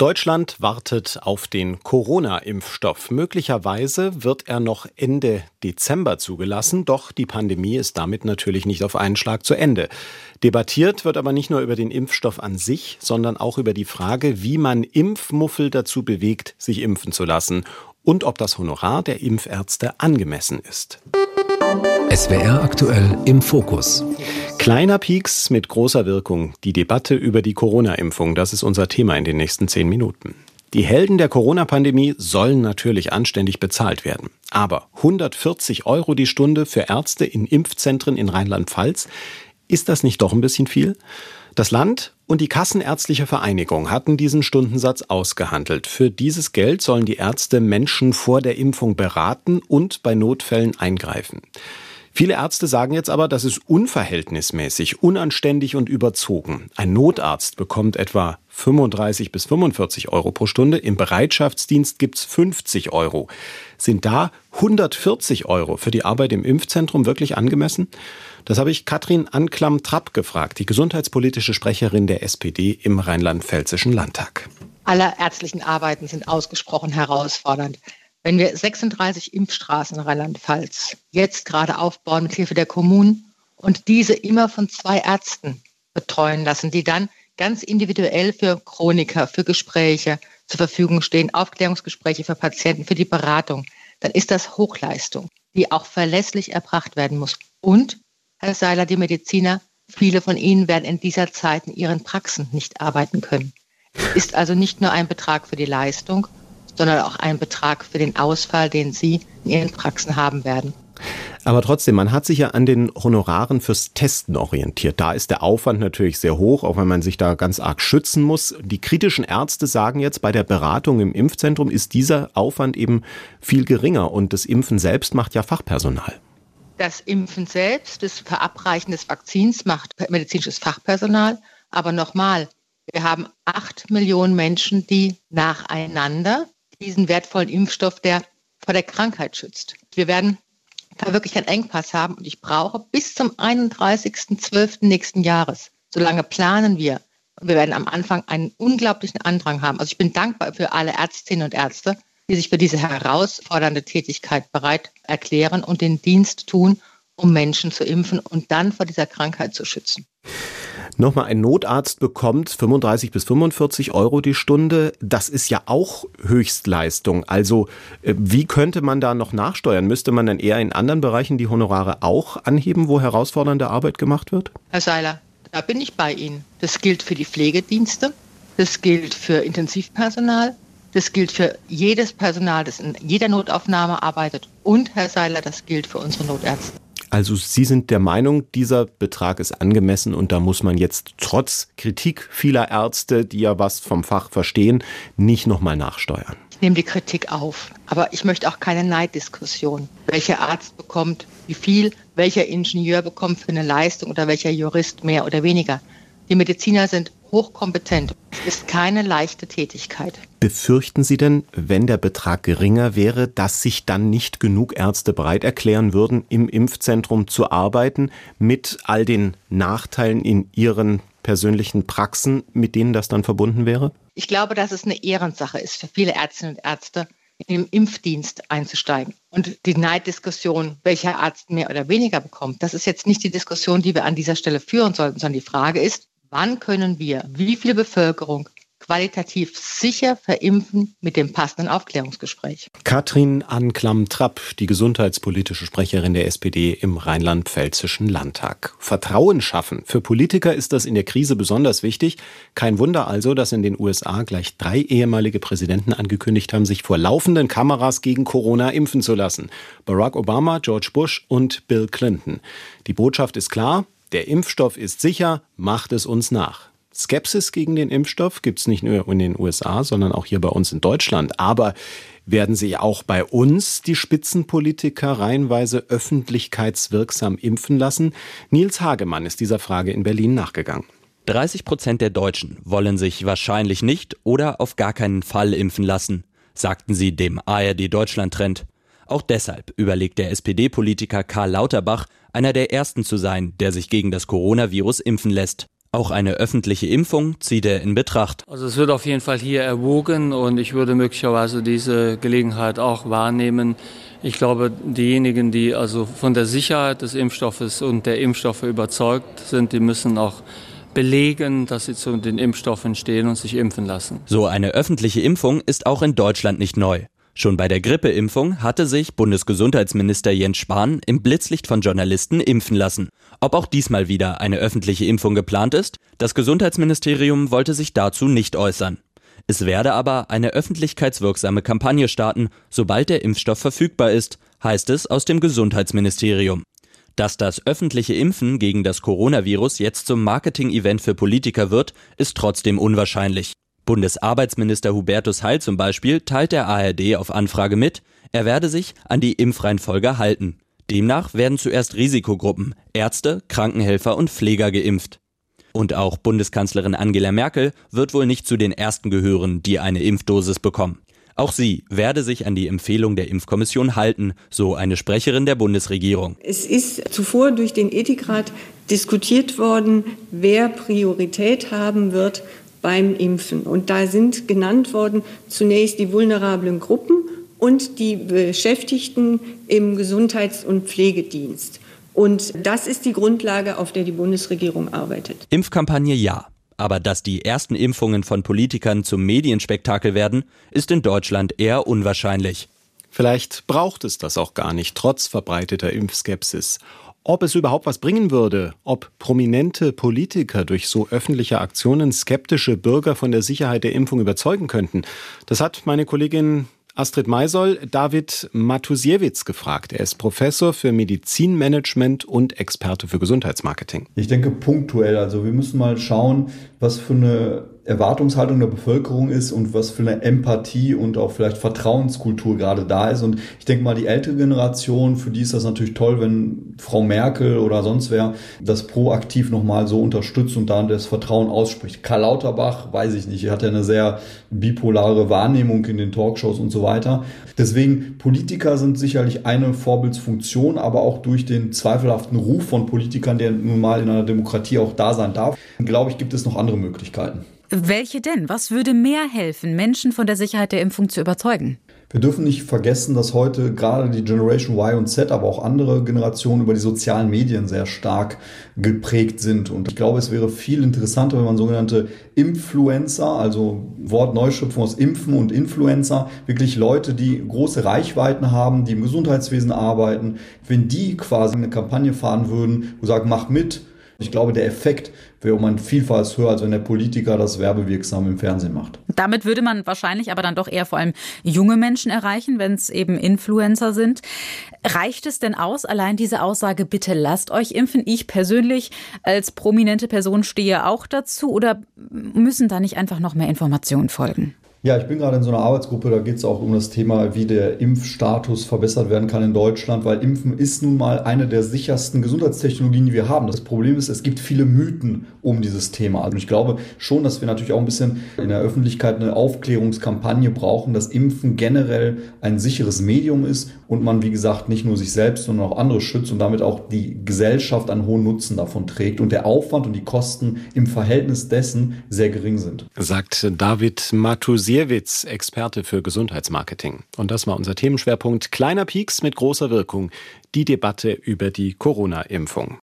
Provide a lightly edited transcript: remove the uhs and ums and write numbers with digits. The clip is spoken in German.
Deutschland wartet auf den Corona-Impfstoff. Möglicherweise wird er noch Ende Dezember zugelassen, doch die Pandemie ist damit natürlich nicht auf einen Schlag zu Ende. Debattiert wird aber nicht nur über den Impfstoff an sich, sondern auch über die Frage, wie man Impfmuffel dazu bewegt, sich impfen zu lassen und ob das Honorar der Impfärzte angemessen ist. SWR aktuell im Fokus. Kleiner Pieks mit großer Wirkung. Die Debatte über die Corona-Impfung, das ist unser Thema in den nächsten 10 Minuten. Die Helden der Corona-Pandemie sollen natürlich anständig bezahlt werden. Aber 140 € die Stunde für Ärzte in Impfzentren in Rheinland-Pfalz, ist das nicht doch ein bisschen viel? Das Land und die Kassenärztliche Vereinigung hatten diesen Stundensatz ausgehandelt. Für dieses Geld sollen die Ärzte Menschen vor der Impfung beraten und bei Notfällen eingreifen. Viele Ärzte sagen jetzt aber, das ist unverhältnismäßig, unanständig und überzogen. Ein Notarzt bekommt etwa 35 bis 45 € pro Stunde, im Bereitschaftsdienst gibt's 50 €. Sind da 140 € für die Arbeit im Impfzentrum wirklich angemessen? Das habe ich Katrin Anklam-Trapp gefragt, die gesundheitspolitische Sprecherin der SPD im Rheinland-Pfälzischen Landtag. Alle ärztlichen Arbeiten sind ausgesprochen herausfordernd. Wenn wir 36 Impfstraßen in Rheinland-Pfalz jetzt gerade aufbauen mit Hilfe der Kommunen und diese immer von 2 Ärzten betreuen lassen, die dann ganz individuell für Chroniker, für Gespräche zur Verfügung stehen, Aufklärungsgespräche für Patienten, für die Beratung, dann ist das Hochleistung, die auch verlässlich erbracht werden muss. Und, Herr Seiler, die Mediziner, viele von Ihnen werden in dieser Zeit in ihren Praxen nicht arbeiten können. Es ist also nicht nur ein Betrag für die Leistung, sondern auch ein Betrag für den Ausfall, den Sie in Ihren Praxen haben werden. Aber trotzdem, man hat sich ja an den Honoraren fürs Testen orientiert. Da ist der Aufwand natürlich sehr hoch, auch wenn man sich da ganz arg schützen muss. Die kritischen Ärzte sagen jetzt, bei der Beratung im Impfzentrum ist dieser Aufwand eben viel geringer und das Impfen selbst macht ja Fachpersonal. Das Impfen selbst, das Verabreichen des Vakzins macht medizinisches Fachpersonal. Aber nochmal, wir haben 8 Millionen Menschen, die nacheinander diesen wertvollen Impfstoff, der vor der Krankheit schützt. Wir werden da wirklich einen Engpass haben und ich brauche bis zum 31.12. nächsten Jahres. Solange planen wir. Und wir werden am Anfang einen unglaublichen Andrang haben. Also ich bin dankbar für alle Ärztinnen und Ärzte, die sich für diese herausfordernde Tätigkeit bereit erklären und den Dienst tun, um Menschen zu impfen und dann vor dieser Krankheit zu schützen. Nochmal, ein Notarzt bekommt 35 bis 45 € die Stunde. Das ist ja auch Höchstleistung. Also wie könnte man da noch nachsteuern? Müsste man dann eher in anderen Bereichen die Honorare auch anheben, wo herausfordernde Arbeit gemacht wird? Herr Seiler, da bin ich bei Ihnen. Das gilt für die Pflegedienste, das gilt für Intensivpersonal, das gilt für jedes Personal, das in jeder Notaufnahme arbeitet. Und, Herr Seiler, das gilt für unsere Notärzte. Also Sie sind der Meinung, dieser Betrag ist angemessen und da muss man jetzt trotz Kritik vieler Ärzte, die ja was vom Fach verstehen, nicht nochmal nachsteuern. Ich nehme die Kritik auf, aber ich möchte auch keine Neiddiskussion. Welcher Arzt bekommt wie viel, welcher Ingenieur bekommt für eine Leistung oder welcher Jurist mehr oder weniger. Die Mediziner sind hochkompetent. Es ist keine leichte Tätigkeit. Befürchten Sie denn, wenn der Betrag geringer wäre, dass sich dann nicht genug Ärzte bereit erklären würden, im Impfzentrum zu arbeiten, mit all den Nachteilen in ihren persönlichen Praxen, mit denen das dann verbunden wäre? Ich glaube, dass es eine Ehrensache ist für viele Ärztinnen und Ärzte, in den Impfdienst einzusteigen. Und die Neiddiskussion, welcher Arzt mehr oder weniger bekommt, das ist jetzt nicht die Diskussion, die wir an dieser Stelle führen sollten, sondern die Frage ist, wann können wir wie viel Bevölkerung qualitativ sicher verimpfen mit dem passenden Aufklärungsgespräch? Katrin Anklam-Trapp, die gesundheitspolitische Sprecherin der SPD im Rheinland-Pfälzischen Landtag. Vertrauen schaffen. Für Politiker ist das in der Krise besonders wichtig. Kein Wunder also, dass in den USA gleich 3 ehemalige Präsidenten angekündigt haben, sich vor laufenden Kameras gegen Corona impfen zu lassen. Barack Obama, George Bush und Bill Clinton. Die Botschaft ist klar. Der Impfstoff ist sicher, macht es uns nach. Skepsis gegen den Impfstoff gibt es nicht nur in den USA, sondern auch hier bei uns in Deutschland. Aber werden sich auch bei uns die Spitzenpolitiker reihenweise öffentlichkeitswirksam impfen lassen? Nils Hagemann ist dieser Frage in Berlin nachgegangen. 30% der Deutschen wollen sich wahrscheinlich nicht oder auf gar keinen Fall impfen lassen, sagten sie dem ARD-Deutschland-Trend. Auch deshalb überlegt der SPD-Politiker Karl Lauterbach, einer der ersten zu sein, der sich gegen das Coronavirus impfen lässt. Auch eine öffentliche Impfung zieht er in Betracht. Also es wird auf jeden Fall hier erwogen und ich würde möglicherweise diese Gelegenheit auch wahrnehmen. Ich glaube, diejenigen, die also von der Sicherheit des Impfstoffes und der Impfstoffe überzeugt sind, die müssen auch belegen, dass sie zu den Impfstoffen stehen und sich impfen lassen. So eine öffentliche Impfung ist auch in Deutschland nicht neu. Schon bei der Grippeimpfung hatte sich Bundesgesundheitsminister Jens Spahn im Blitzlicht von Journalisten impfen lassen. Ob auch diesmal wieder eine öffentliche Impfung geplant ist, das Gesundheitsministerium wollte sich dazu nicht äußern. Es werde aber eine öffentlichkeitswirksame Kampagne starten, sobald der Impfstoff verfügbar ist, heißt es aus dem Gesundheitsministerium. Dass das öffentliche Impfen gegen das Coronavirus jetzt zum Marketing-Event für Politiker wird, ist trotzdem unwahrscheinlich. Bundesarbeitsminister Hubertus Heil zum Beispiel teilt der ARD auf Anfrage mit, er werde sich an die Impfreihenfolge halten. Demnach werden zuerst Risikogruppen, Ärzte, Krankenhelfer und Pfleger geimpft. Und auch Bundeskanzlerin Angela Merkel wird wohl nicht zu den Ersten gehören, die eine Impfdosis bekommen. Auch sie werde sich an die Empfehlung der Impfkommission halten, so eine Sprecherin der Bundesregierung. Es ist zuvor durch den Ethikrat diskutiert worden, wer Priorität haben wird beim Impfen. Und da sind genannt worden zunächst die vulnerablen Gruppen und die Beschäftigten im Gesundheits- und Pflegedienst. Und das ist die Grundlage, auf der die Bundesregierung arbeitet. Impfkampagne ja. Aber dass die ersten Impfungen von Politikern zum Medienspektakel werden, ist in Deutschland eher unwahrscheinlich. Vielleicht braucht es das auch gar nicht, trotz verbreiteter Impfskepsis. Ob es überhaupt was bringen würde, ob prominente Politiker durch so öffentliche Aktionen skeptische Bürger von der Sicherheit der Impfung überzeugen könnten, das hat meine Kollegin Astrid Maisoll David Matusiewicz gefragt. Er ist Professor für Medizinmanagement und Experte für Gesundheitsmarketing. Ich denke punktuell. Also wir müssen mal schauen, was für eine Erwartungshaltung der Bevölkerung ist und was für eine Empathie und auch vielleicht Vertrauenskultur gerade da ist. Und ich denke mal, die ältere Generation, für die ist das natürlich toll, wenn Frau Merkel oder sonst wer das proaktiv nochmal so unterstützt und da das Vertrauen ausspricht. Karl Lauterbach, weiß ich nicht, er hat ja eine sehr bipolare Wahrnehmung in den Talkshows und so weiter. Deswegen, Politiker sind sicherlich eine Vorbildsfunktion, aber auch durch den zweifelhaften Ruf von Politikern, der nun mal in einer Demokratie auch da sein darf, glaube ich, gibt es noch andere Möglichkeiten. Welche denn? Was würde mehr helfen, Menschen von der Sicherheit der Impfung zu überzeugen? Wir dürfen nicht vergessen, dass heute gerade die Generation Y und Z, aber auch andere Generationen über die sozialen Medien sehr stark geprägt sind. Und ich glaube, es wäre viel interessanter, wenn man sogenannte Influencer, also Wortneuschöpfung aus Impfen und Influencer, wirklich Leute, die große Reichweiten haben, die im Gesundheitswesen arbeiten, wenn die quasi eine Kampagne fahren würden, wo sagen, mach mit. Ich glaube, der Effekt wäre um ein Vielfaches höher, als wenn der Politiker das werbewirksam im Fernsehen macht. Damit würde man wahrscheinlich aber dann doch eher vor allem junge Menschen erreichen, wenn es eben Influencer sind. Reicht es denn aus, allein diese Aussage, bitte lasst euch impfen? Ich persönlich als prominente Person stehe auch dazu, oder müssen da nicht einfach noch mehr Informationen folgen? Ja, ich bin gerade in so einer Arbeitsgruppe, da geht es auch um das Thema, wie der Impfstatus verbessert werden kann in Deutschland, weil Impfen ist nun mal eine der sichersten Gesundheitstechnologien, die wir haben. Das Problem ist, es gibt viele Mythen um dieses Thema. Und ich glaube schon, dass wir natürlich auch ein bisschen in der Öffentlichkeit eine Aufklärungskampagne brauchen, dass Impfen generell ein sicheres Medium ist und man, wie gesagt, nicht nur sich selbst, sondern auch andere schützt und damit auch die Gesellschaft einen hohen Nutzen davon trägt und der Aufwand und die Kosten im Verhältnis dessen sehr gering sind. Sagt David Matusiewicz, Experte für Gesundheitsmarketing. Und das war unser Themenschwerpunkt: Kleiner Pieks mit großer Wirkung. Die Debatte über die Corona-Impfung.